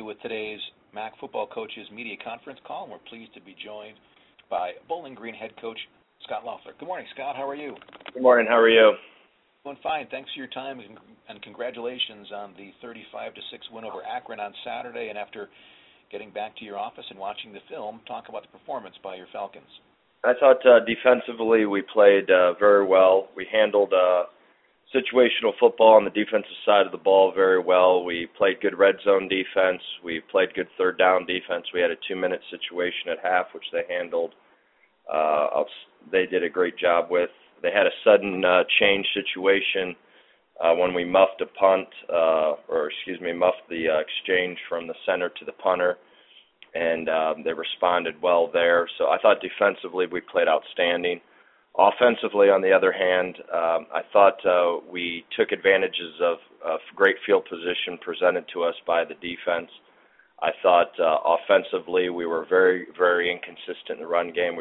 with today's MAC football coaches media conference call, and we're pleased to be joined by Bowling Green head coach Scott Loeffler. Good morning, Scott. How are you? Good morning. How are you? Doing fine. Thanks for your time, and congratulations on the 35-6 win over Akron on Saturday. And after getting back to your office and watching the film, talk about the performance by your Falcons. I thought defensively we played very well. We handled situational football on the defensive side of the ball very well. We played good red zone defense. We played good third down defense. We had a 2-minute situation at half, which they handled. They did a great job with. They had a sudden change situation when we muffed a punt, muffed the exchange from the center to the punter, and they responded well there. So I thought defensively we played outstanding. Offensively, on the other hand, I thought we took advantages of great field position presented to us by the defense. I thought offensively we were very, very inconsistent in the run game. We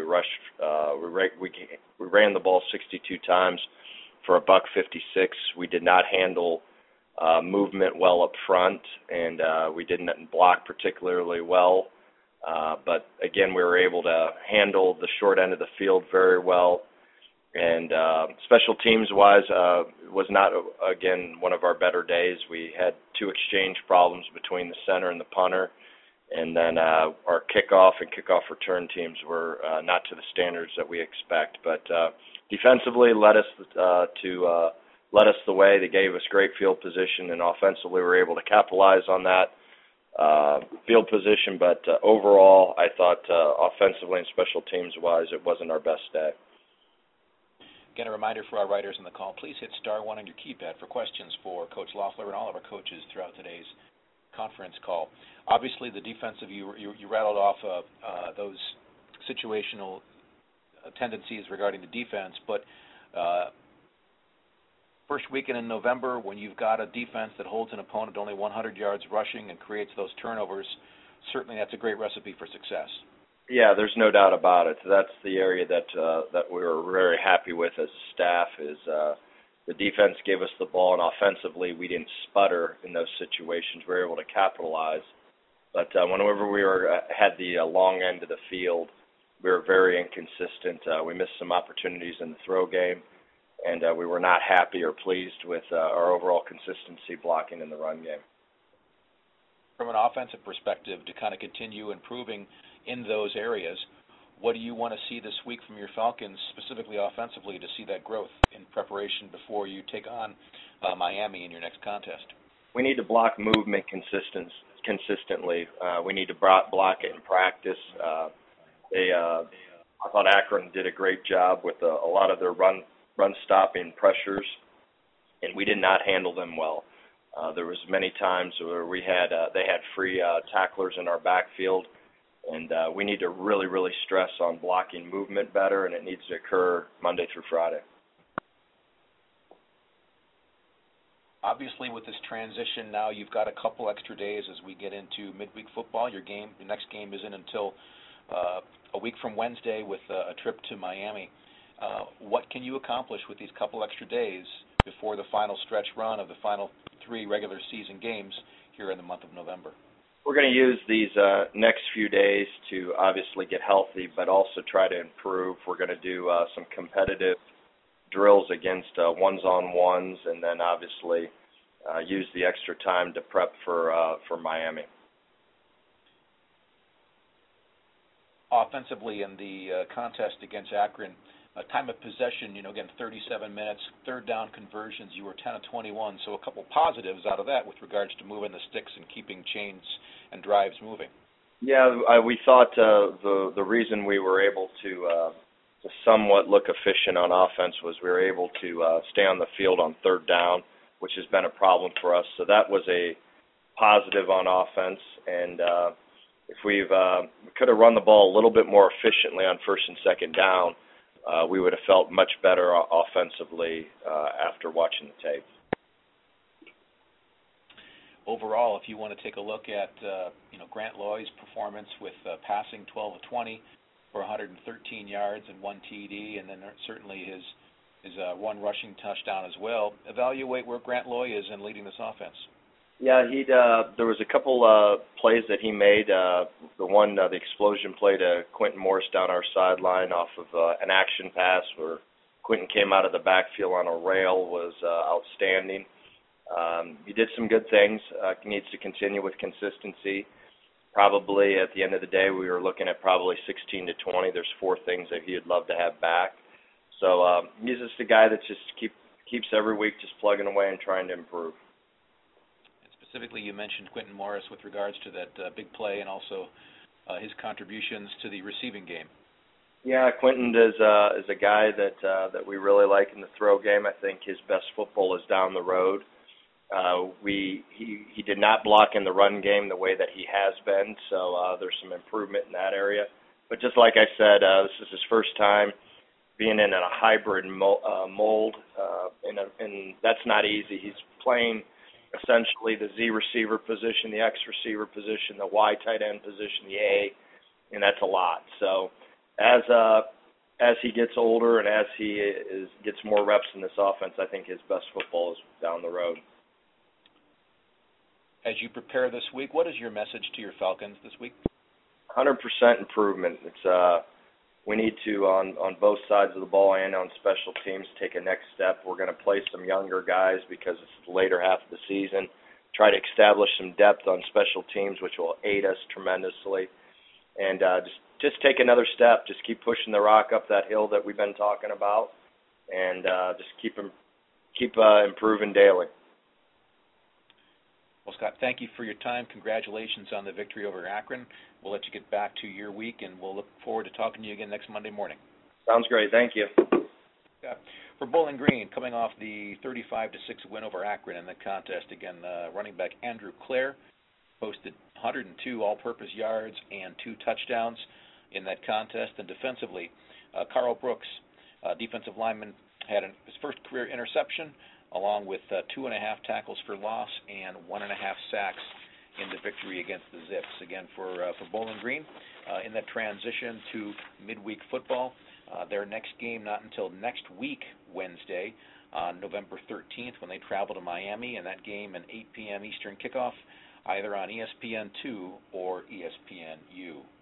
ran the ball 62 times for $156. We did not handle movement well up front, and we didn't block particularly well. But again, we were able to handle the short end of the field very well. And special teams-wise, was not, again, one of our better days. We had 2 exchange problems between the center and the punter. And then our kickoff and kickoff return teams were not to the standards that we expect. But defensively, led us the way. They gave us great field position, and offensively we were able to capitalize on that field position. But overall, I thought offensively and special teams-wise, it wasn't our best day. Again, a reminder for our writers on the call, please hit *1 on your keypad for questions for Coach Loeffler and all of our coaches throughout today's conference call. Obviously, the defensive, you rattled off those situational tendencies regarding the defense, but first weekend in November, when you've got a defense that holds an opponent only 100 yards rushing and creates those turnovers, certainly that's a great recipe for success. Yeah, there's no doubt about it. That's the area that we were very happy with as a staff. Is the defense gave us the ball, and offensively we didn't sputter in those situations. We were able to capitalize. But whenever we had the long end of the field, we were very inconsistent. We missed some opportunities in the throw game, and we were not happy or pleased with our overall consistency blocking in the run game. From an offensive perspective, to kind of continue improving in those areas, what do you want to see this week from your Falcons, specifically offensively, to see that growth in preparation before you take on Miami in your next contest? We need to block movement consistently. We need to block it in practice. I thought Akron did a great job with a lot of their run stopping pressures, and we did not handle them well. There was many times where they had free tacklers in our backfield, and we need to really, really stress on blocking movement better, and it needs to occur Monday through Friday. Obviously, with this transition now, you've got a couple extra days as we get into midweek football. Your next game isn't until a week from Wednesday with a trip to Miami. What can you accomplish with these couple extra days before the final stretch run of the final 3 regular season games here in the month of November? We're going to use these next few days to obviously get healthy, but also try to improve. We're going to do some competitive drills against ones-on-ones, and then obviously use the extra time to prep for Miami. Offensively, in the contest against Akron, time of possession, again, 37 minutes, third down conversions, you were 10 of 21, so a couple positives out of that with regards to moving the sticks and keeping chains and drives moving. Yeah, we thought the reason we were able to somewhat look efficient on offense was we were able to stay on the field on third down, which has been a problem for us. So that was a positive on offense, and if we could have run the ball a little bit more efficiently on first and second down, we would have felt much better offensively after watching the tape. Overall, if you want to take a look at Grant Loy's performance with passing 12 of 20 for 113 yards and 1 TD, and then certainly his one rushing touchdown as well, evaluate where Grant Loy is in leading this offense. Yeah, there was a couple plays that he made. The explosion play to Quentin Morris down our sideline off of an action pass where Quentin came out of the backfield on a rail was outstanding. He did some good things. He needs to continue with consistency. Probably at the end of the day, we were looking at probably 16 to 20. There's 4 things that he'd love to have back. So he's just a guy that just keeps every week just plugging away and trying to improve. Specifically, you mentioned Quentin Morris with regards to that big play and also his contributions to the receiving game. Yeah, Quentin is a guy that we really like in the throw game. I think his best football is down the road. He did not block in the run game the way that he has been, so there's some improvement in that area. But just like I said, this is his first time being in a hybrid mold, and that's not easy. He's playing essentially the Z receiver position, the X receiver position, the Y tight end position, the A, and that's a lot. So as he gets older and as he gets more reps in this offense, I think his best football is down the road. As you prepare this week, what is your message to your Falcons this week? 100% improvement. We need to, on both sides of the ball and on special teams, take a next step. We're going to play some younger guys because it's the later half of the season. Try to establish some depth on special teams, which will aid us tremendously. And just take another step. Just keep pushing the rock up that hill that we've been talking about, and just keep improving daily. Well, Scott, thank you for your time. Congratulations on the victory over Akron. We'll let you get back to your week, and we'll look forward to talking to you again next Monday morning. Sounds great. Thank you. For Bowling Green, coming off the 35-6 win over Akron in the contest, again, running back Andrew Clare posted 102 all-purpose yards and 2 touchdowns in that contest. And defensively, Carl Brooks, defensive lineman, had his first career interception, along with 2.5 tackles for loss and 1.5 sacks in the victory against the Zips. Again, for Bowling Green, in that transition to midweek football, their next game not until next week, Wednesday, on November 13th, when they travel to Miami, and that game an 8 p.m. Eastern kickoff, either on ESPN2 or ESPNU.